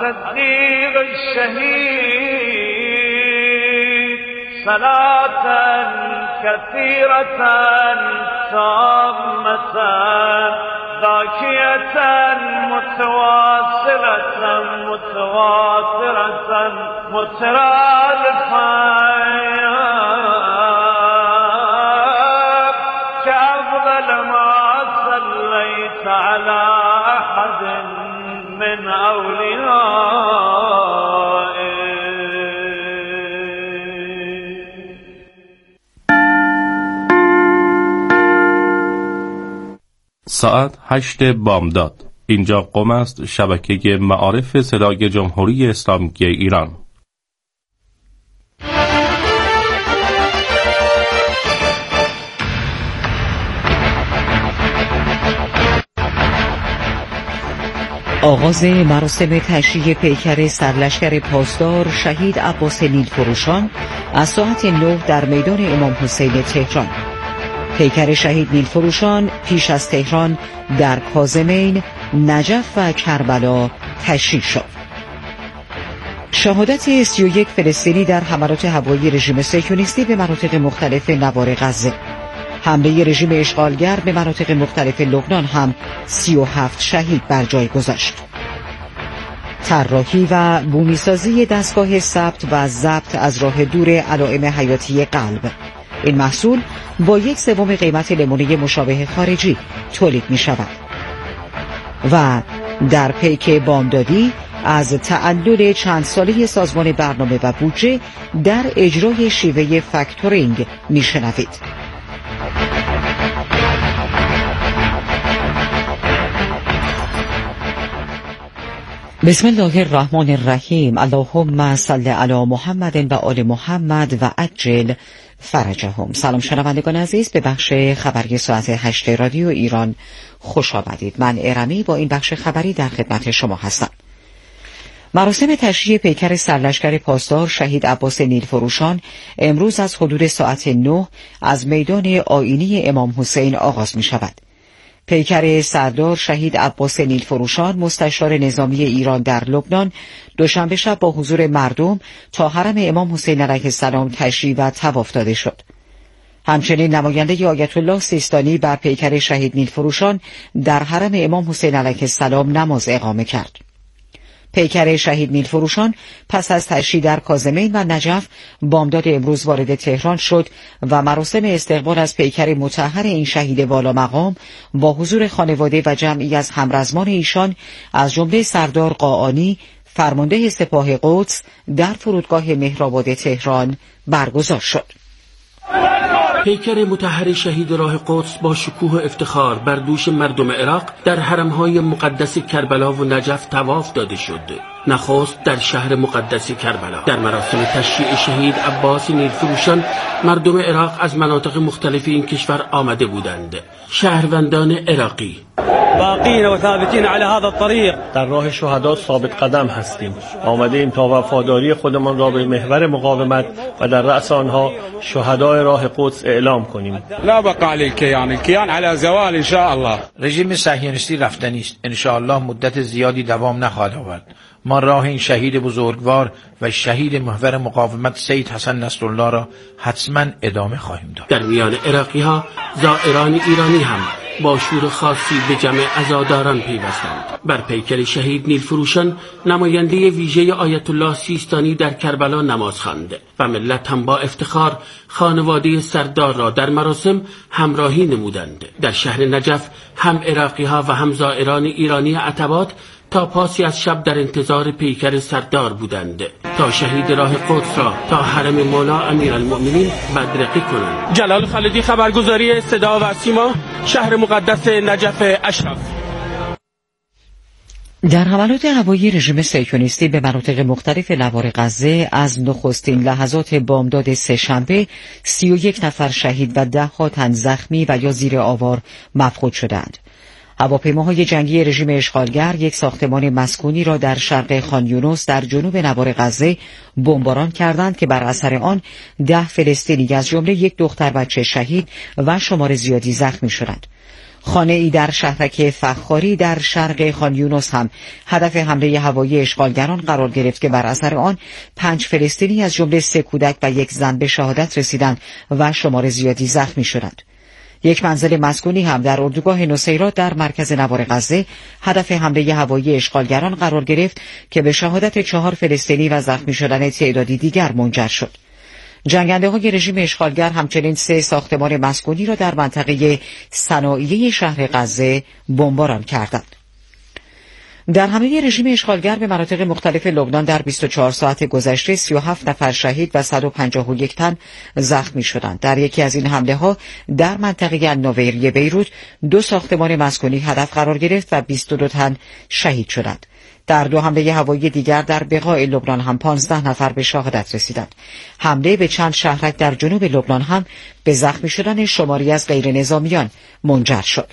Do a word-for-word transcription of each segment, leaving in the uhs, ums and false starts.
صدیق الشهید صلاة كثيرة تامة ذاكية متواصلة متواترة مترادفة كأفضل ما صليت على أحد من أوليائه. ساعت هشت بامداد. اینجا قم است، شبکه معارف صدای جمهوری اسلامی ایران. آغاز مراسم تشییع پیکر سرلشکر پاسدار شهید عباس نیلفروشان از ساعت نه در میدان امام حسین تهران. پیکر شهید نیلفروشان پیش از تهران در کاظمین، نجف و کربلا تشییع شد. شهادت سی و یک فلسطینی در حملات هوایی رژیم صهیونیستی به مناطق مختلف نوار غزه. حمله رژیم اشغالگر به مناطق مختلف لبنان هم سی و هفت شهید بر جای گذاشت. طراحی و بومیسازی دستگاه ثبت و ضبط از راه دور علائم حیاتی قلب. این محصول با یک سوم قیمت نمونه مشابه خارجی تولید می شود. و در پیک بامدادی از تعلل چند ساله سازمان برنامه و بودجه در اجرای شیوه فاکتورینگ می شنوید. بسم الله الرحمن الرحیم. اللهم صل علی محمد و آل محمد و عجل فرجهم. سلام شنوندگان عزیز، به بخش خبری ساعت هشت رادیو ایران خوش آمدید. من ارمی با این بخش خبری در خدمت شما هستم. مراسم تشییع پیکر سرلشکر پاسدار شهید عباس نیلفروشان امروز از حدود ساعت نه از میدان آیینی امام حسین آغاز می شود. پیکر سردار شهید عباس نیلفروشان مستشار نظامی ایران در لبنان دوشنبه شب با حضور مردم تا حرم امام حسین علیه السلام تشییع و طواف داده شد. همچنین نماینده آیت الله سیستانی بر پیکر شهید نیلفروشان در حرم امام حسین علیه السلام نماز اقامه کرد. پیکر شهید نیلفروشان پس از تشییع در کاظمین و نجف بامداد امروز وارد تهران شد و مراسم استقبال از پیکر مطهر این شهید والا مقام با حضور خانواده و جمعی از همرزمان ایشان از جمله سردار قاآنی فرمانده سپاه قدس در فرودگاه مهرآباد تهران برگزار شد. پیکر مطهر شهید راه قدس با شکوه و افتخار بر دوش مردم عراق در حرمهای مقدس کربلا و نجف طواف داده شد. نخست در شهر مقدس کربلا در مراسم تشییع شهید عباس نیلفروشان مردم عراق از مناطق مختلف این کشور آمده بودند. شهروندان عراقی باقین و ثابتین علی هذا الطریق، در راه شهدا ثابت قدم هستیم. آمده ایم تا وفاداری خودمان را به محور مقاومت و در رأس آنها شهدای راه قدس اعلام کنیم. لا بقى للكيان، الكيان على زوال ان شاء الله. رژیم صهیونیستی رفتنی است، ان شاء الله مدت زیادی دوام نخواهد آورد. ما راه این شهید بزرگوار و شهید محور مقاومت سید حسن نصرالله را حتما ادامه خواهیم داد. در میان عراقی ها زائران ایرانی هم با شور خاصی به جمع عزاداران پیوستند. بر پیکر شهید نیلفروشان نماینده ویژه آیت الله سیستانی در کربلا نماز خواند و ملت هم با افتخار خانواده سردار را در مراسم همراهی نمودند. در شهر نجف هم عراقی ها و هم زائران ایرانی عتبات تا پاسی از شب در انتظار پیکر سردار بودند تا شهید راه قدس را تا حرم مولا امیرالمؤمنین بدرقه کنند. جلال خالدی، خبرگزاری صدا و سیما، شهر مقدس نجف اشرف. در حملات هوایی رژیم صهیونیستی به مناطق مختلف نوار غزه از نخستین لحظات بامداد سه‌شنبه سی و یک نفر شهید و ده ها تن زخمی و یا زیر آوار مفقود شدند. هواپیماهای جنگی رژیم اشغالگر یک ساختمان مسکونی را در شرق خان یونس در جنوب نوار غزه بمباران کردند که بر اثر آن ده فلسطینی از جمله یک دختر بچه شهید و شمار زیادی زخمی شدند. خانه ای در شهرک فخاری در شرق خان یونس هم هدف حمله هوایی اشغالگران قرار گرفت که بر اثر آن پنج فلسطینی از جمله سه کودک و یک زن به شهادت رسیدند و شمار زیادی زخمی شدند. یک منزل مسکونی هم در اردوگاه نصیرات در مرکز نوار غزه هدف حمله هوایی اشغالگران قرار گرفت که به شهادت چهار فلسطینی و زخمی شدن تعدادی دیگر منجر شد. جنگنده های رژیم اشغالگر همچنین سه ساختمان مسکونی را در منطقه صناعیه شهر غزه بمباران کردند. در حمله رژیم اشغالگر به مناطق مختلف لبنان در بیست و چهار ساعت گذشته سی و هفت نفر شهید و صد و پنجاه و یک تن زخمی شدند. در یکی از این حمله ها در منطقه النویری بیروت دو ساختمان مسکونی هدف قرار گرفت و بیست و دو تن شهید شدند. در دو حمله هوایی دیگر در بقاع لبنان هم پانزده نفر به شهادت رسیدند. حمله به چند شهرک در جنوب لبنان هم به زخمی شدن شماری از غیر نظامیان منجر شد.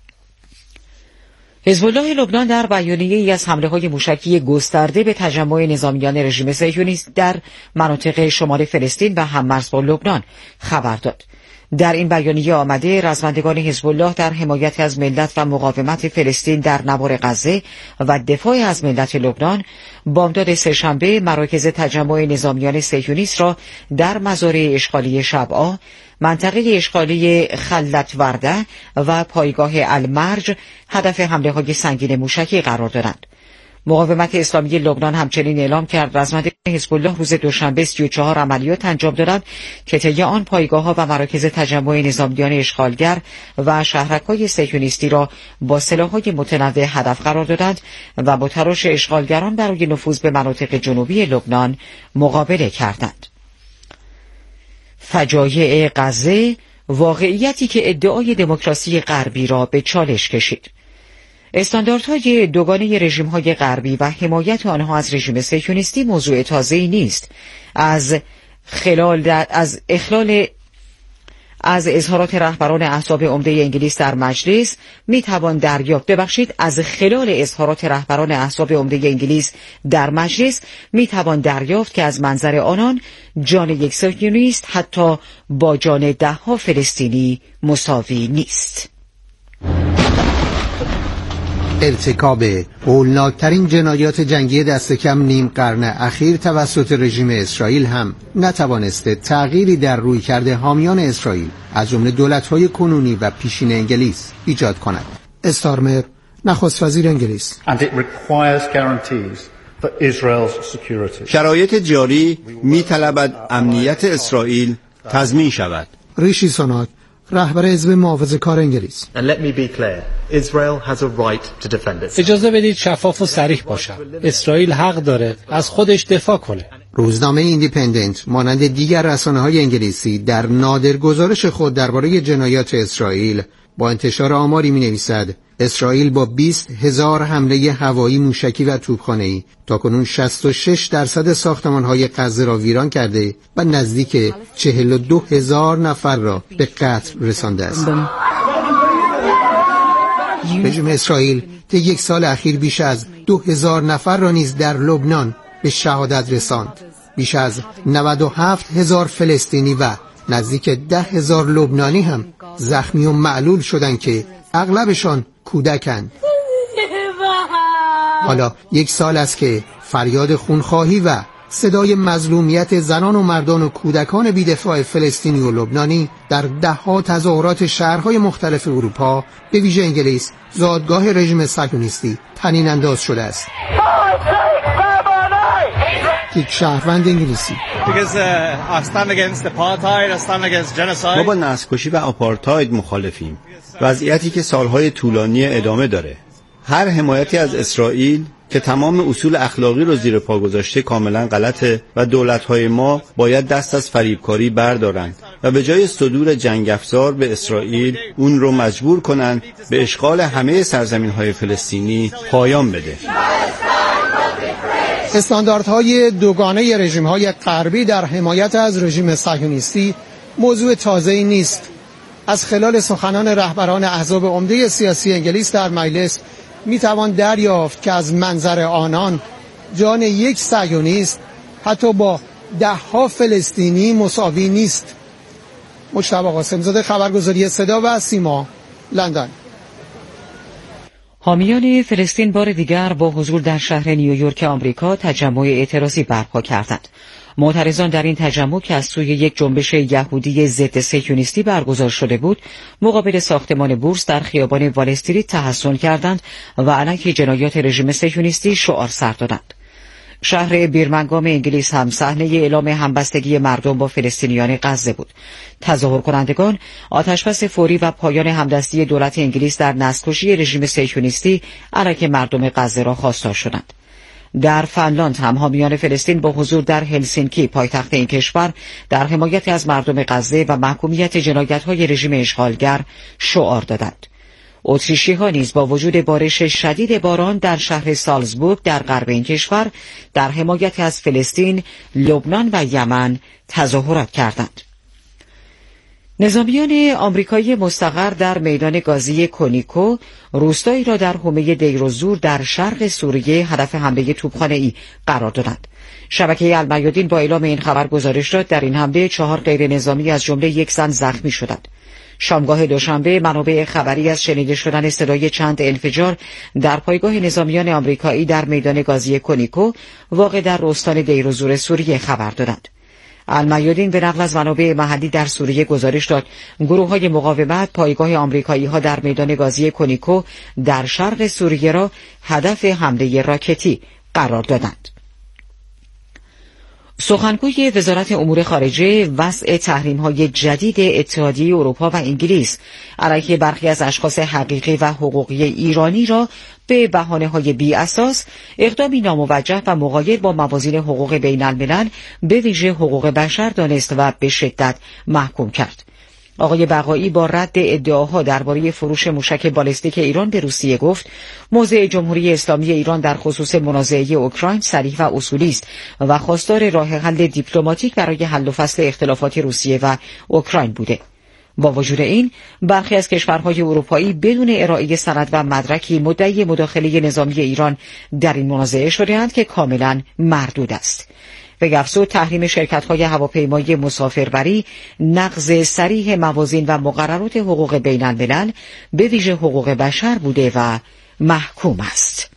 حزب الله لبنان در بیانیه ای از حمله های موشکی گسترده به تجمع نظامیان رژیم صهیونیست در مناطق شمال فلسطین و هممرز با لبنان خبر داد. در این بیانیه آمده رزمندگان حزب الله در حمایت از ملت و مقاومت فلسطین در نوار غزه و دفاع از ملت لبنان بامداد سه‌شنبه مراکز تجمع نظامیان صهیونیست را در مزارع اشغالی شبعا، منطقه اشغالی خلت ورده و پایگاه المرج هدف حمله های سنگین موشکی قرار دادند. مقاومت اسلامی لبنان همچنین اعلام کرد رزمندگان حزب الله روز دوشنبه سی و چهار عملیات انجام دادند که طی آن پایگاه‌ها و مراکز تجمع نظامیان اشغالگر و شهرک‌های صهیونیستی را با سلاح‌های متنوع هدف قرار دادند و با تلاش اشغالگران برای نفوذ به مناطق جنوبی لبنان مقابله کردند. فجایع غزه، واقعیتی که ادعای دموکراسی غربی را به چالش کشید. استانداردهای دوگانه رژیم‌های غربی و حمایت آنها از رژیم صهیونیستی موضوع تازه‌ای نیست. از خلال در از اخلال از اظهارات رهبران احزاب عمده انگلیس در مجلس میتوان دریافت ببخشید از خلال اظهارات رهبران احزاب عمده انگلیس در مجلس میتوان دریافت که از منظر آنان جان یک صهیونیست حتی با جان ده ها فلسطینی مساوی نیست. ارتکاب هولناکترین جنایات جنگی دست کم نیم قرن اخیر توسط رژیم اسرائیل هم نتوانسته تغییری در رویکرد حامیان اسرائیل از جمله دولت‌های کنونی و پیشین انگلیس ایجاد کند. استارمر، نخست وزیر انگلیس: شرایط جاری می‌طلبد امنیت اسرائیل تضمین شود. ریشی سوناک، رهبر حزب محافظه‌کار انگلیس: اجازه بدید شفاف و صریح باشم. اسرائیل حق داره از خودش دفاع کنه. روزنامه ایندیپندنت مانند دیگر رسانه‌های انگلیسی در نادر گزارش خود درباره جنایات اسرائیل با انتشار آماری می‌نویسد اسرائیل با بیست هزار حمله هوایی موشکی و توپخانه‌ای تاکنون شصت و شش درصد ساختمان‌های غزه را ویران کرده و نزدیک چهل و دو هزار نفر را به قتل رسانده است. رژیم اسرائیل طی یک سال اخیر بیش از دو هزار نفر را نیز در لبنان به شهادت رساند. بیش از نود و هفت هزار فلسطینی و نزدیک ده هزار لبنانی هم زخمی و معلول شدند که اغلبشان کودکند. حالا یک سال است که فریاد خونخواهی و صدای مظلومیت زنان و مردان و کودکان بی‌دفاع فلسطینی و لبنانی در ده‌ها تظاهرات شهرهای مختلف اروپا به ویژه انگلیس زادگاه رژیم صهیونیستی طنین انداز شده است. یک شهروند انگلیسی: ما با نسل‌کشی و آپارتاید مخالفیم، وضعیتی که سالهای طولانی ادامه داره. هر حمایتی از اسرائیل که تمام اصول اخلاقی رو زیر پا گذاشته کاملا غلطه و دولت‌های ما باید دست از فریبکاری بردارند و به جای صدور جنگ افزار به اسرائیل اون رو مجبور کنند به اشغال همه سرزمین‌های فلسطینی پایان بده. استانداردهای دوگانه رژیم‌های غربی در حمایت از رژیم صهیونیستی موضوع تازه‌ای نیست. از خلال سخنان رهبران احزاب عمده سیاسی انگلیس در مجلس میتوان دریافت که از منظر آنان جان یک صهیونیست حتی با ده ها فلسطینی مساوی نیست. مجتبی قاسم‌زاده، خبرگزاری صدا و سیما، لندن. حامیان فلسطین بار دیگر با حضور در شهر نیویورک آمریکا تجمع اعتراضی برپا کردند. معترضان در این تجمع که از سوی یک جنبش یهودی ضد صهیونیستی برگزار شده بود، مقابل ساختمان بورس در خیابان وال استریت تحصن کردند و علیه جنایات رژیم صهیونیستی شعار سر دادند. شهر بیرمنگام انگلیس هم صحنه اعلام همبستگی مردم با فلسطینیان غزه بود. تظاهر کنندگان آتشبس فوری و پایان همدستی دولت انگلیس در نسل‌کشی رژیم صهیونیستی علیه مردم غزه را خواستار شدند. در فنلاند هم حامیان فلسطین با حضور در هلسینکی پایتخت این کشور در حمایت از مردم غزه و محکومیت جنایت‌های رژیم اشغالگر شعار دادند. اتریشی‌ها نیز با وجود بارش شدید باران در شهر سالزبورگ در غرب این کشور در حمایت از فلسطین، لبنان و یمن تظاهرات کردند. نظامیان آمریکایی مستقر در میدان گازی کونیکو روستایی را در حومه دیرالزور در شرق سوریه هدف حمله توپخانه‌ای قرار دادند. شبکه المیادین با اعلام این خبر گزارش داد در این حمله چهار غیر نظامی از جمله یک زن زخمی شدند. شامگاه دوشنبه منابع خبری از شنیده شدن صدای چند انفجار در پایگاه نظامیان آمریکایی در میدان گازی کونیکو واقع در استان دیرالزور سوریه خبر دادند. المیادین به نقل از منابع محلی در سوریه گزارش داد گروه‌های مقاومت پایگاه آمریکایی‌ها در میدان گازی کونیکو در شرق سوریه را هدف حمله راکتی قرار دادند. سخنگوی وزارت امور خارجه وضع تحریم‌های جدید اتحادیه اروپا و انگلیس علیه برخی از اشخاص حقیقی و حقوقی ایرانی را به بهانه‌های بی اساس، اقدامی ناموجه و مغایر با موازین حقوق بین الملل به ویژه حقوق بشر دانست و به شدت محکوم کرد. آقای بقایی با رد ادعاها درباره فروش موشک بالستیک ایران به روسیه گفت موضع جمهوری اسلامی ایران در خصوص منازعه اوکراین صریح و اصولی است و خواستار راه حل دیپلماتیک برای حل و فصل اختلافات روسیه و اوکراین بوده. با وجود این، برخی از کشورهای اروپایی بدون ارائه سند و مدرکی مدعی مداخله نظامی ایران در این منازعه شده‌اند که کاملا مردود است. به افزود تحریم شرکت‌های هواپیمایی مسافربری نقض صریح موازین و مقررات حقوق بین الملل به ویژه حقوق بشر بوده و محکوم است.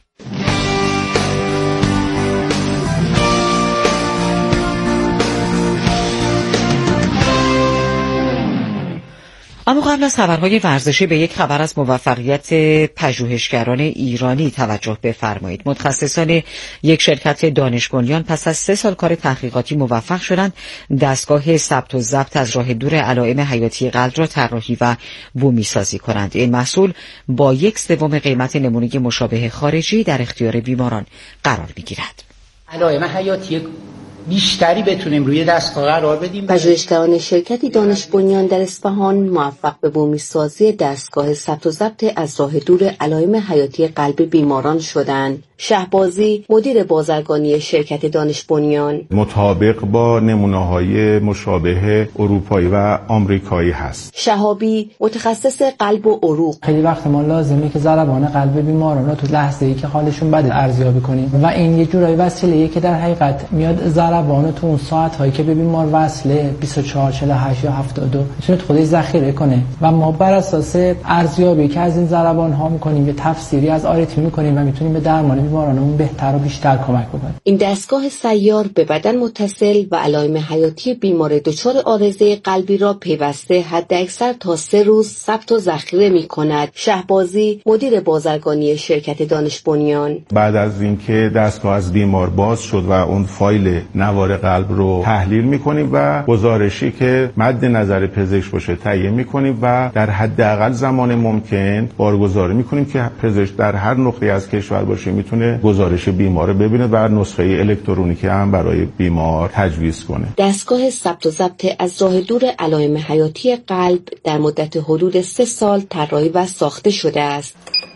اما قبل از خبرهای ورزشی به یک خبر از موفقیت پژوهشگران ایرانی توجه بفرمایید. متخصصان یک شرکت دانش بنیان پس از سه سال کار تحقیقاتی موفق شدند دستگاه ثبت و ضبط از راه دور علائم حیاتی قلب را طراحی و بومی سازی کنند. این محصول با یک سوم قیمت نمونه مشابه خارجی در اختیار بیماران قرار می‌گیرد. علائم حیاتی بیشتری بتونیم روی دستگاه قرار بدیم. پژوهشگران شرکتی دانش بنیان در اصفهان موفق به بومی سازی دستگاه ثبت و ضبط از راه دور علائم حیاتی قلب بیماران شدند. شهبازی مدیر بازرگانی شرکت دانش بنیان مطابق با نمونه‌های مشابه اروپایی و آمریکایی هست. شهابی متخصص قلب و عروق خیلی وقت ما لازمه که ضربان قلب بیماران رو تو لحظه‌ای که حالشون بده ارزیابی کنیم و این یه جورایی وسیله‌ایه که در حقیقت میاد ضربان تو اون ساعت‌هایی که به بیمار وصله بیست و چهار چهل و هشت یا هفتاد و دو میتونه خودش ذخیره کنه و ما بر اساس ارزیابی که از این ضربان‌ها می‌کنیم یه تفسیری از آریتمی می‌کنیم و میتونیم به درمان بیمارانمون بهتر و بیشتر کمک بکنه. این دستگاه سیار به بدن متصل و علائم حیاتی بیمار دچار عارضه قلبی را پیوسته حداکثر تا سه روز ثبت و ذخیره می‌کند. شهبازی مدیر بازرگانی شرکت دانش بنیان بعد از اینکه دستگاه از بیمار باز شد و اون فایل نوار قلب رو تحلیل می‌کنیم و گزارشی که مد نظر پزشک باشه تهیه می‌کنیم و در حداقل زمان ممکن بارگذاری می‌کنیم که پزشک در هر نقطه‌ای از کشور باشه می‌تونه گزارش بیمار ببینه و نسخه الکترونیکی هم برای بیمار تجویز کنه. دستگاه ثبت و ضبط از راه دور علائم حیاتی قلب در مدت حدود سه سال طراحی و ساخته شده است.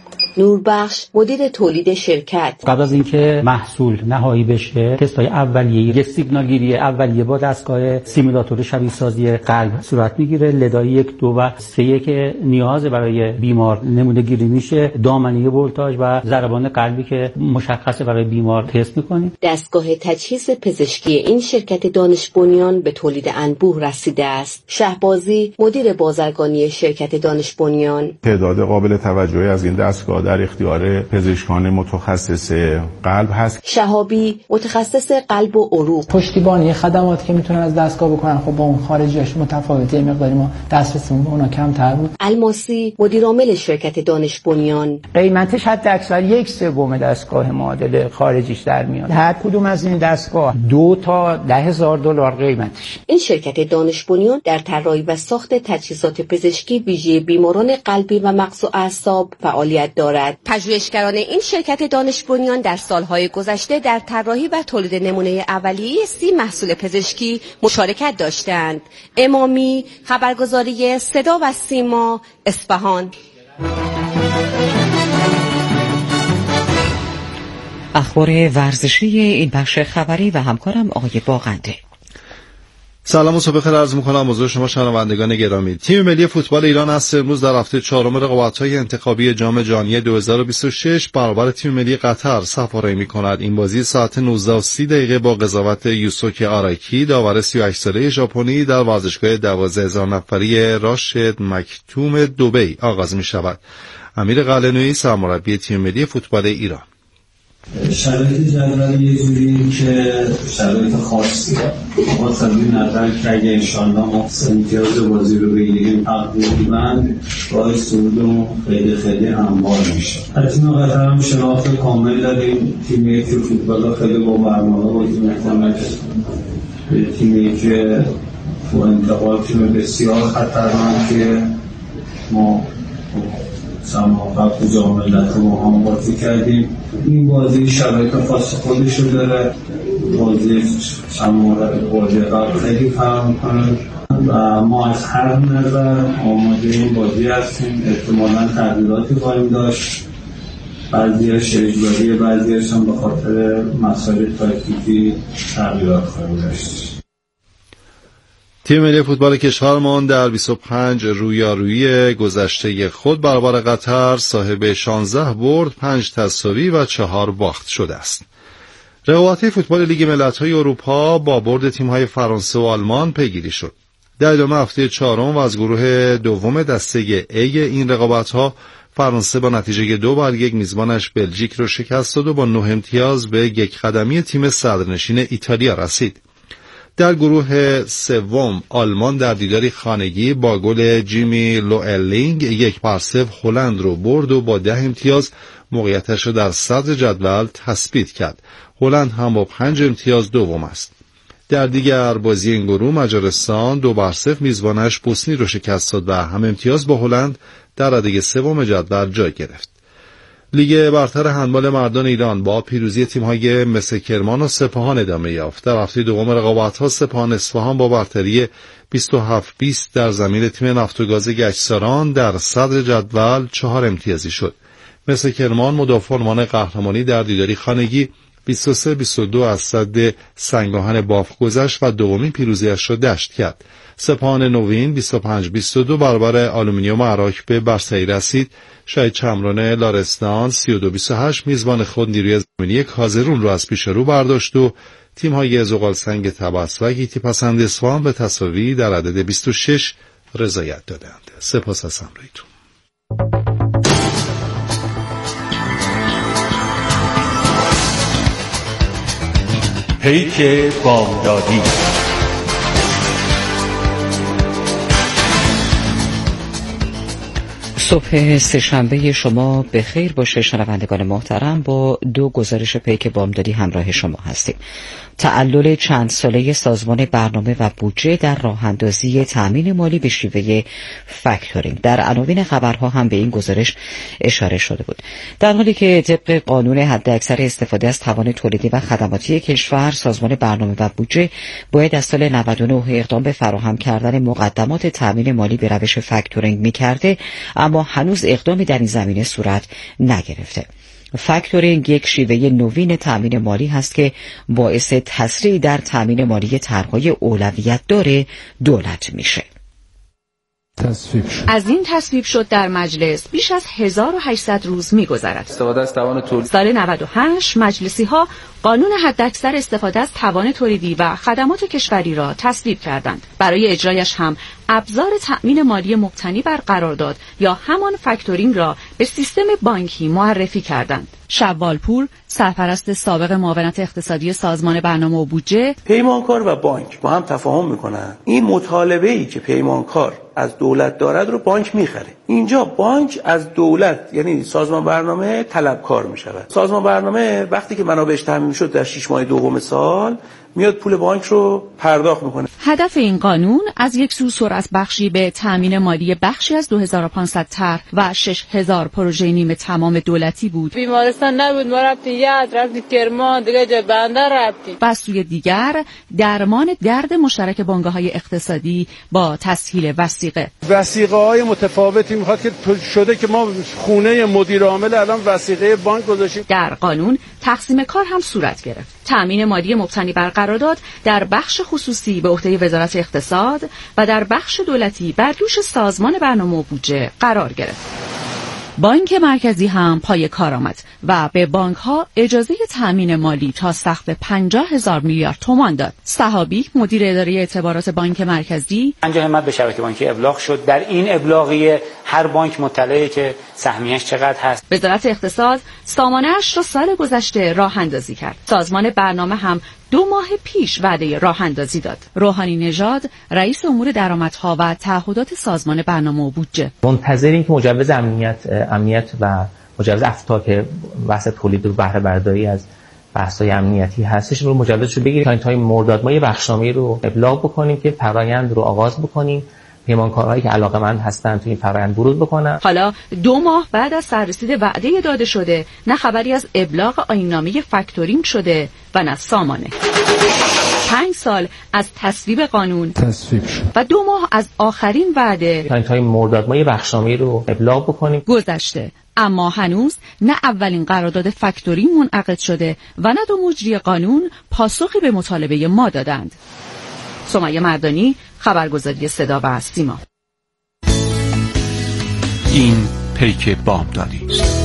نوربخش مدیر تولید شرکت قبل از اینکه محصول نهایی بشه تست‌های اولیه یک سیگنال گیری اولیه با دستگاه سیمولاتور شبیه سازی قلب صورت میگیره. لدای یک دو و سه که نیاز برای بیمار نمونه گیری میشه، دامنه ولتاژ و ضربان قلبی که مشخصه برای بیمار تست میکنیم. دستگاه تجهیز پزشکی این شرکت دانش بنیان به تولید انبوه رسیده است. شهبازی مدیر بازرگانی شرکت دانش بنیان تعداد قابل توجهی از این دستگاه دوا در اختیار پزشکان متخصص قلب هست. شهابی متخصص قلب و عروق: پشتیبانی خدمات که میتونن از دستگاه بکنن خب با اون خارجیاش متفاوته، مقداری ما دسترسیمون به اونا کمتر بود. الماسی مدیر عامل شرکت دانش بنیان: قیمتش حد اکثر یک سوم دستگاه معادل خارجیش در میاد. هر کدوم از این دستگاه دو تا ده هزار دلار قیمتش. این شرکت دانش بنیان در طراحی و ساخت تجهیزات پزشکی ویژه بیماران قلبی و مغز و اعصاب فعالیت دارد. پژوهشگران این شرکت دانش بنیان در سالهای گذشته در طراحی و تولید نمونه اولیه سی محصول پزشکی مشارکت داشتند. امامی، خبرگزاری صدا و سیما، اصفهان. اخبار ورزشی این بخش خبری و همکارم آقای باغنده. سلام و صبح بخیر عرض می‌کنم حضور شما شنوندگان گرامی. تیم ملی فوتبال ایران از امروز در هفته چهارم رقابت‌های انتخابی جام جهانی دو هزار و بیست و شش برابر تیم ملی قطر سفارایی می‌کند. این بازی ساعت نوزده و سی دقیقه با قضاوت یوسوکی آراکی، داور سی و هشت ساله ژاپنی، در ورزشگاه دوازده هزار نفری راشد مکتوم دبی آغاز می‌شود. امیر قلعه‌نویی سرمربی تیم ملی فوتبال ایران: شرایط جدول یه جوری که شرایط خاصی ما تبدیل نظر که اگه انشاءالله ما امتیاز بازی رو بگیریم تقریباً راه صعودمون خیلی خیلی هموار میشه. از تیم قطر هم شناخت کامل داریم. تیمی که فوتبال خیلی با برنامه بازی میکنه، تیمی که با انتقال تیم بسیار خطرناکه. ما سماقت تو جام ملت رو با هم بازی کردیم. این بازی شرایط خاص خودش رو داره. بازی سماقت بازی قبل خیلی فرق میکنه و ما از هر نظر آماده این بازی هستیم. احتمالاً تغییراتی خواهیم داشت، بعضی‌هاش اجباریه، بعضی‌هاش هم به خاطر مسائل تاکتیکی تغییرات خواهیم داشت. تیم ملی فوتبال کشورمان در بیست و پنج رویارویی گذشته خود برابر قطر صاحب شانزده برد، پنج تساوی و چهار باخت شده است. رقابت‌های فوتبال لیگ ملت‌های اروپا با برد تیم‌های فرانسه و آلمان پیگیری شد. در ادامه هفته چهارم و از گروه دوم دسته A این رقابت‌ها فرانسه با نتیجه دو بر یک میزبانش بلژیک را شکست داد و با نه امتیاز به یک قدمی تیم صدرنشین ایتالیا رسید. در گروه سوم آلمان در دیداری خانگی با گل جیمی لوئلینگ یک بر صفر هلند رو برد و با ده امتیاز موقعیتش را در صدر جدول تثبیت کرد. هلند هم با پنج امتیاز دوم است. در دیگر بازی این گروه مجارستان دو بر صفر میزبانش بوسنی رو شکست داد و هم امتیاز با هلند در رده سوم جدول جای گرفت. لیگ برتر هندبال مردان ایران با پیروزی تیم‌های مس کرمان و سپاهان ادامه یافت. در هفته دوم رقابت‌ها سپاهان اصفهان با برتری بیست و هفت بیست در زمین تیم نفت و گاز گچساران در صدر جدول چهار امتیازی شد. مس کرمان مدافع عنوان قهرمانی در دیداری خانگی بیست و سه بیست و دو از صد سنگاهن باف گذشت و دومین پیروزیش را دشت کرد. سپاهان نوین بیست و پنج بیست و دو برابر آلومینیوم عراق به برتری رسید. شهید چمران لارستان سی و دو بیست و هشت میزبان خود نیروی زمینی کازرون را از پیش رو برداشت و تیم‌های زغالسنگ طبس و گیتی پسند اصفهان به تساوی در عدد بیست و شش رضایت دادند. سپاس از همراهیتون. پیک بامدادی. صبح سه‌شنبه شما به خیر باشه شنوندگان محترم. با دو گزارش پیک بامدادی همراه شما هستیم. تعلل چند ساله سازمان برنامه و بودجه در راه اندازی تأمین مالی به شیوه فکتورینگ. در عناوین خبرها هم به این گزارش اشاره شده بود. در حالی که طبق قانون حداکثر استفاده از توان تولیدی و خدماتی کشور، سازمان برنامه و بودجه باید از سال نود و نه اقدام به فراهم کردن مقدمات تأمین مالی به روش فکتورینگ می‌کرده، اما هنوز اقدامی در این زمینه صورت نگرفته. فکتورینگ یک شیوه نوین تأمین مالی هست که باعث تسریع در تأمین مالی طرح‌های اولویت داره دولت میشه. تصویب شد. از این تصویب شد در مجلس بیش از هزار و هشتصد روز می‌گذرد. استفاده از توان تولید. سال نود و هشت مجلسی‌ها قانون حداکثر استفاده از توان تولیدی و خدمات کشوری را تصویب کردند. برای اجرایش هم ابزار تأمین مالی مبتنی بر قرارداد یا همان فاکتورینگ را به سیستم بانکی معرفی کردند. شوالپور، سرپرست سابق معاونت اقتصادی سازمان برنامه و بودجه: پیمانکار و بانک با هم تفاهم میکنن. این مطالبه‌ای که پیمانکار از دولت دارد رو بانک میخره. اینجا بانک از دولت یعنی سازمان برنامه طلبکار میشود. سازمان برنامه وقتی که منابعش تامین شد در شش ماه دوم سال میاد پول بانک رو پرداخت میکنه. هدف این قانون از یک سو سرعت بخشی به تامین مالی بخشی از دو هزار و پانصد طرح و شش هزار پروژه نیمه تمام دولتی بود. بیمارستان نبود، ما رفتیم یاد، رفتیم کرمان، دیگه جای بندر رفتیم. و سوی دیگر درمان درد مشترک بنگاه‌های اقتصادی با تسهیل وثیقه. وثیقه‌های متفاوتی میخواد که شده که ما خونه مدیر عامل الان وثیقه بانک گذاشتیم. در قانون تقسیم کار هم صورت گرفت. تأمین مالی مبتنی بر قرارداد در بخش خصوصی به عهده وزارت اقتصاد و در بخش دولتی بر دوش سازمان برنامه و بودجه قرار گرفت. بانک مرکزی هم پای کار آمد و به بانک ها اجازه تأمین مالی تا سقف پنجاه هزار میلیارد تومان داد. صحابی، مدیر اداره اعتبارات بانک مرکزی: پنجاه همت به شبکه بانکی ابلاغ شد. در این ابلاغیه هر بانک مطلعه که سهمیه‌اش چقدر هست. وزارت اقتصاد سامانه‌اش را سال گذشته راه اندازی کرد. سازمان برنامه هم دو ماه پیش وعده راه اندازی داد. روحانی نژاد، رئیس امور درآمدها و تعهدات سازمان برنامه و بودجه: منتظریم که مجوز امنیت امنیت و مجوز افتا که بحث تولید و بهره برداری از بحث‌های امنیتی هستش رو مجوزش رو بگیریم تا این مرداد ما یه بخشنامه رو ابلاغ بکنیم که فرآیند رو آغاز بکنیم. پیمانکارهایی که علاقه‌مند هستن تو این فرآیند ورود بکنن. حالا دو ماه بعد از سررسید وعده داده شده نه خبری از ابلاغ آیین‌نامه فاکتورینگ شده و نه سامانه. پنج سال از تصویب قانون تصویب شد و دو ماه از آخرین وعده تا این مرداد ما یه بخشنامه رو ابلاغ بکنیم گذشته، اما هنوز نه اولین قرارداد فاکتورینگ منعقد شده و نه دو مجری قانون پاسخی به مطالبه ما دادند. سمیه مردانی، خبرگزاری صدا و سیما. این پیک بامدادی است.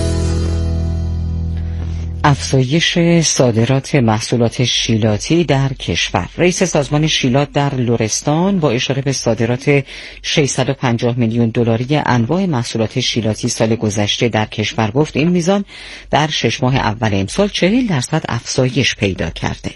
افزایش صادرات محصولات شیلاتی در کشور. رئیس سازمان شیلات در لرستان با اشاره به صادرات ششصد و پنجاه میلیون دلاری انواع محصولات شیلاتی سال گذشته در کشور گفت این میزان در شش ماه اول امسال چهل درصد افزایش پیدا کرده.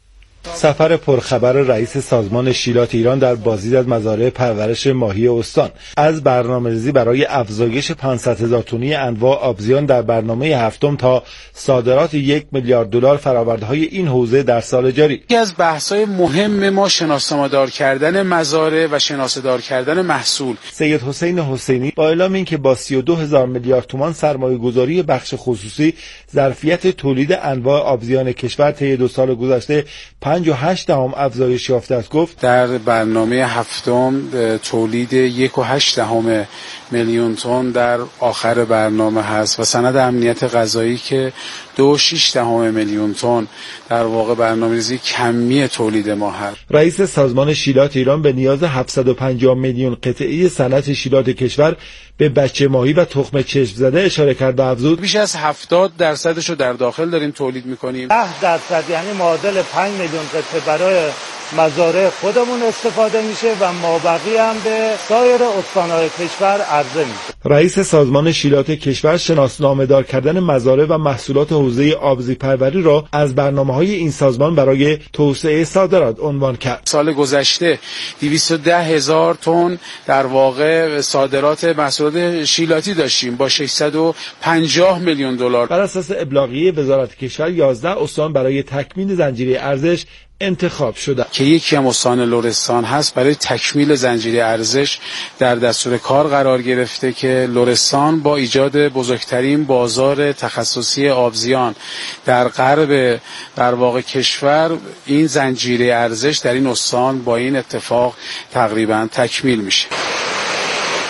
سفر پرخبر رئیس سازمان شیلات ایران در بازدید از مزارع پرورش ماهی استان، از برنامه‌ریزی برای افزایش پانصد هزار تنی انواع آبزیان در برنامه هفتم تا صادرات یک میلیارد دلار فرآورده‌های این حوزه در سال جاری. یکی از بحث‌های مهم ما شناسنامه‌دار کردن مزارع و شناسه‌دار کردن محصول. سید حسین حسینی با اعلام اینکه با سی و دو هزار میلیارد تومان سرمایه‌گذاری بخش خصوصی ظرفیت تولید انواع آبزیان کشور طی دو سال گذشته پنج و هشت دهم افزایش یافته است. گفت در برنامه هفتم تولید یک و هشت دهم میلیون تن در آخر برنامه هست و سند امنیت غذایی که دو و شش دهم میلیون تن در واقع برنامه‌ریزی کمی تولید ما هست. رئیس سازمان شیلات ایران به نیاز هفتصد و پنجاه میلیون قطعه صنعت شیلات کشور به بچه ماهی و تخم چشم زده اشاره کرد و افزود بیش از هفتاد درصدش رو در داخل داریم تولید می‌کنیم. ده درصد یعنی معادل پنج میلیون قطعه برای مزارع خودمون استفاده میشه و مابقی هم به سایر استان‌های کشور عرضه میشه. رئیس سازمان شیلات کشور شناسنامه‌دار کردن مزارع و محصولات حوزه آبزی پروری را از برنامه‌های این سازمان برای توسعه صادرات عنوان کرد. سال گذشته دویست و ده هزار تن در واقع صادرات محصولات شیلاتی داشتیم با ششصد و پنجاه میلیون دلار. بر اساس ابلاغیه وزارت کشور یازده استان برای تکمیل زنجیره ارزش انتخاب شده که یکی هم استان لرستان هست برای تکمیل زنجیره ارزش در دستور کار قرار گرفته که لرستان با ایجاد بزرگترین بازار تخصصی آبزیان در غرب در واقع کشور این زنجیره ارزش در این استان با این اتفاق تقریبا تکمیل میشه.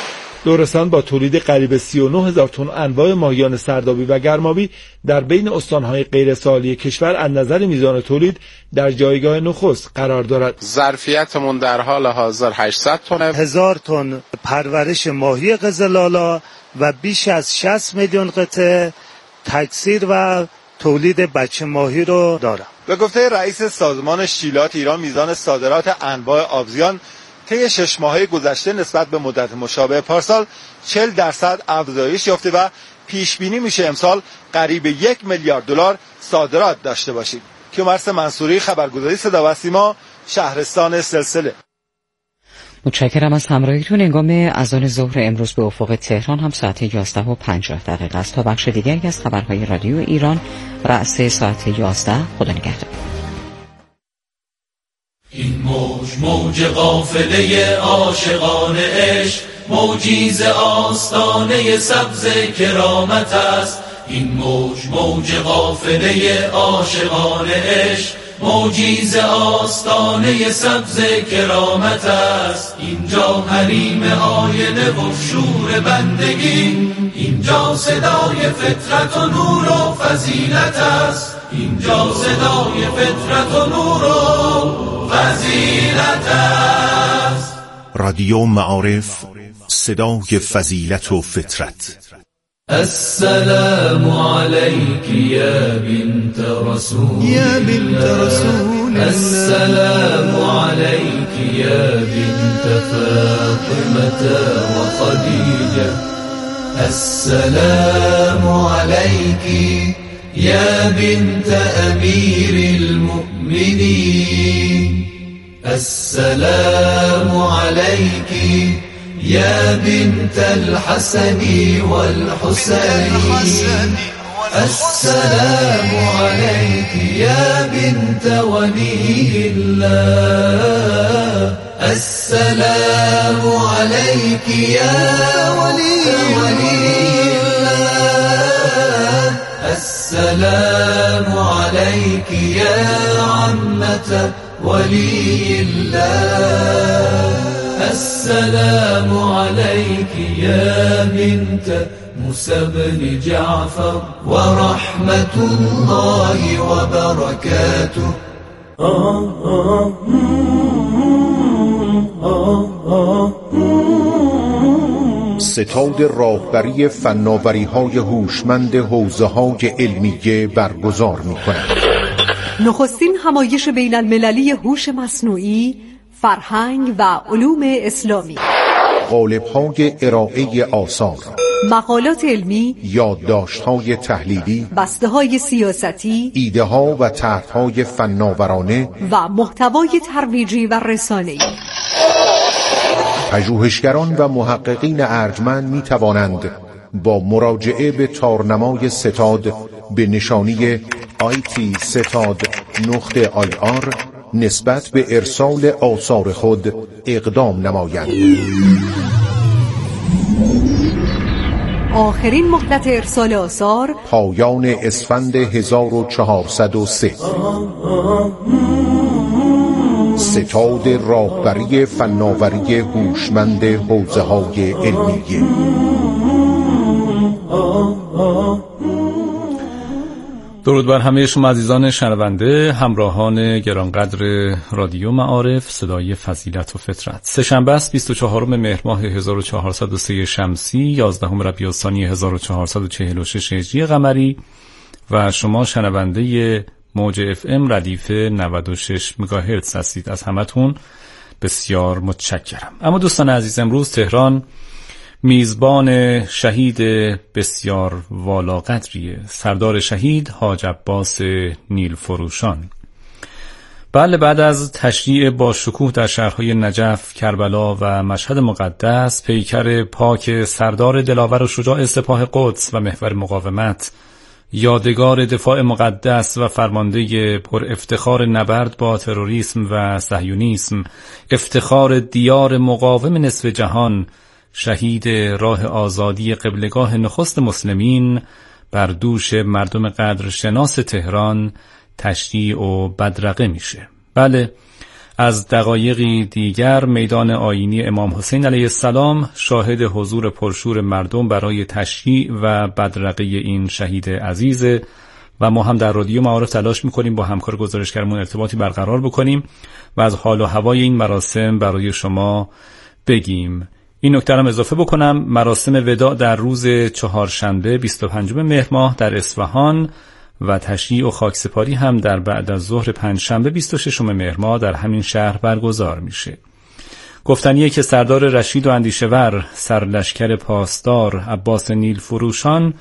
لرستان با تولید قریب سی و نه هزار تن انواع ماهیان سردابی و گرمابی در بین استانهای غیر ساحلی کشور از نظر میزان تولید در جایگاه نخست قرار دارد. ظرفیتمون در حال حاضر هشتصد تن، هزار تن پرورش ماهی قزلالا و بیش از شصت میلیون قطعه تکثیر و تولید بچه ماهی رو دارم. به گفته رئیس سازمان شیلات ایران، میزان صادرات انواع آبزیان طی شش ماهه گذشته نسبت به مدت مشابه پارسال چهل درصد افزایش یافته و پیش بینی میشه امسال قریب یک میلیارد دلار صادرات داشته باشیم. کیومرث منصوری، خبرگزاری صدا و سیما، شهرستان سلسله. متشکرم از همراهیتون. هنگام اذان ظهر امروز به افق تهران هم ساعت یازده و پنجاه دقیقه است. تا بخش دیگری از خبرهای رادیو ایران رأس ساعت یازده. خدا نگهدار. این موج موج قافله عاشقان عشق، موجی ز آستانه سبز کرامت است. این موج موج قافله عاشقان عشق، موجی ز آستانه سبز کرامت است. اینجا حریم آینه و شور بندگی، اینجا صدای فطرت و نور و فضیلت است. اینجا صدای فطرت و نور و فضیلت است. رادیو معارف، صدای فضیلت و فطرت. السلام عليك يا بنت رسول يا بنت رسول السلام عليك يا بنت فاطمة وخديجة السلام عليك يا بنت أمير المؤمنين السلام عليك يا بنت الحسن والحسين السلام عليك يا بنت ولي الله السلام عليك يا ولي الله السلام عليك يا عمة ولي الله السلام عليك يا بنت موسى بن جعفر ورحمة الله وبركاته. ستاد راهبری فناوری‌های هوشمند حوزه‌های علمیه برگزار می‌کند. نخستین همایش بین المللی هوش مصنوعی، فرهنگ و علوم اسلامی، قالب‌های ارائه آثار، مقالات علمی، یادداشت‌های تحلیلی، بسته‌های سیاستی، ایده‌ها و طرح‌های فناورانه و محتوای ترویجی و رسانه‌ای. پژوهشگران و محققین ارجمند می‌توانند با مراجعه به تارنمای ستاد به نشانی آی تی ستاد نقطه آی آر نسبت به ارسال آثار خود اقدام نمایند. آخرین مهلت ارسال آثار پایان اسفند هزار و چهارصد و سه. ستاد راهبری فناوری هوشمند حوزه‌های علمیه. درود بر همه شما عزیزان شنونده، همراهان گرانقدر رادیو معارف، صدای فضیلت و فطرت. سه شنبه است، بیست و چهارم مهر ماه هزار و چهارصد و سه شمسی، یازدهم ربیع الثانی هزار و چهارصد و چهل و شش هجری قمری و شما شنونده موج اف ام ردیف نود و شش مگاهرتز هستید. از همتون بسیار متشکرم. اما دوستان عزیز، امروز تهران میزبان شهید بسیار والاقدریه، سردار شهید حاج عباس نیلفروشان. بله، بعد از تشییع با شکوه در شهرهای نجف، کربلا و مشهد مقدس، پیکر پاک سردار دلاور و شجاع سپاه قدس و محور مقاومت، یادگار دفاع مقدس و فرمانده پر افتخار نبرد با تروریسم و صهیونیسم، افتخار دیار مقاوم نصف جهان، شهید راه آزادی قبلگاه نخست مسلمین، بر دوش مردم قدرشناس تهران تشییع و بدرقه میشه. بله، از دقایقی دیگر میدان آیینی امام حسین علیه السلام شاهد حضور پرشور مردم برای تشییع و بدرقه این شهید عزیز و ما هم در رادیو معارف تلاش میکنیم با همکار گزارشگرمون ارتباطی برقرار بکنیم و از حال و هوای این مراسم برای شما بگیم. این نکته هم اضافه بکنم، مراسم وداع در روز چهارشنبه بیست و پنجم مهر ماه در اصفهان و تشییع و خاکسپاری هم در بعد از ظهر پنجشنبه بیست و ششم مهر ماه در همین شهر برگزار میشه. گفتنیه که سردار رشید و اندیشه‌ور، سرلشکر پاسدار عباس نیل فروشان